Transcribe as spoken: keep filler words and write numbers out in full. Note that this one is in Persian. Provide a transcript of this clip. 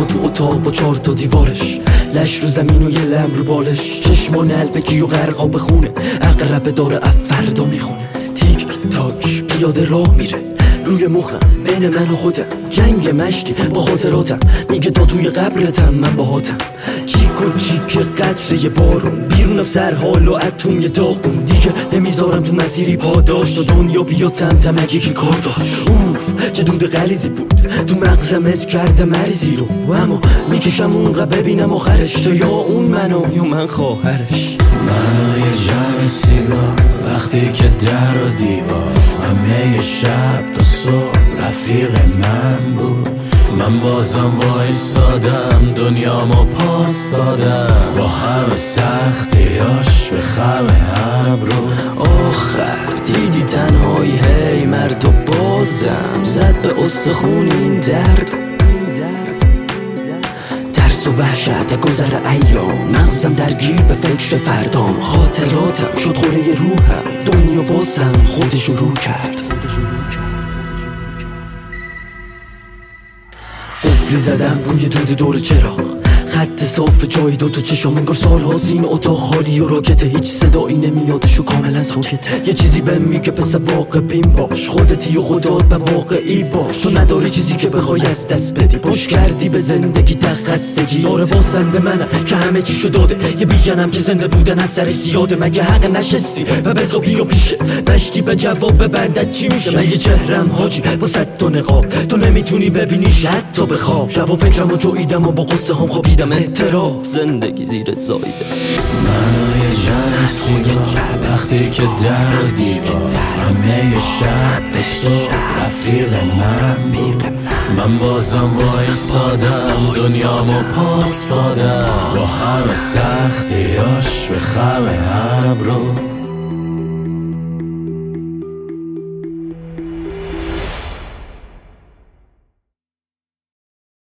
تو اتاق با چهار تا دیوارش، لش رو زمین و یه لم رو بالش، چشما نلبکی و غرقا بخونه، اقرب داره افردا میخونه، تیک تاک پیاده راه میره روی مخم، بین من و خودم جنگ مشتی با خاطراتم، میگه تا توی قبرتم من باهاتم، چیک و چیک قطره بارون بیرون سر حال و اتم یه داغون، دیگه نمیذارم تو مسیری پاداش تا دنیا بیاد سمتم اگه کی کار داشت. اوف چه دود غلیظی بود تو مغزم، از کردم مریضی رو، اما میکشم اونقدر ببینم آخرش، تا یا اون منو یا من خواهرش. منو یه جمع سیگار وقتی که در و دیوار، همه شب تا صبح رفیق من بود، من بازم وایسادم دنیامو پاس دادم، با همه سختیاش به خم ابرو. آخر دیدی تنهایی هی مرد و بازم زد به استخون این درد، ترس و وحشت گذر ایام، مغزم درگیر به فکر فردام، خاطراتم شد خوره روحم، دنیا بازم خودشو رو کرد. قفلی زدم روی دود دور چراغ، خط صاف جای دوتا چشم، انگار سالها سین اتاق خالی و راکته، هیچ صدایی نمیادش و کاملا ساکته، یه چیزی بهم میگه پس واقع بین باش، خودتی و خودت به واقعی باش، تو نداری چیزی که بخوای از دست بدی، پشت کردی به زندگی تخستگی، داره بازنده منم که همه چیشو داده، یه بیجنم که زنده بودن از سر زیاده، مگه حق نشستی و بزا بیا پیشه مشتی به جواب ببندت چی میشه، مگه چهرم حاجی با صد تا نقاب، تو نمیتونی ببینیش حتی به خواب، شب و فکرم و جویدم و با قصه هم خوابیدم، اعتراف زندگی زیرت زایده. منو یه جمع سیگار وقتی که در و دیوار، همه شب تا صبح رفیق من بود، من بازم وایسادم دنیامو پاس دادم، با همه سختیاش به خم ابرو.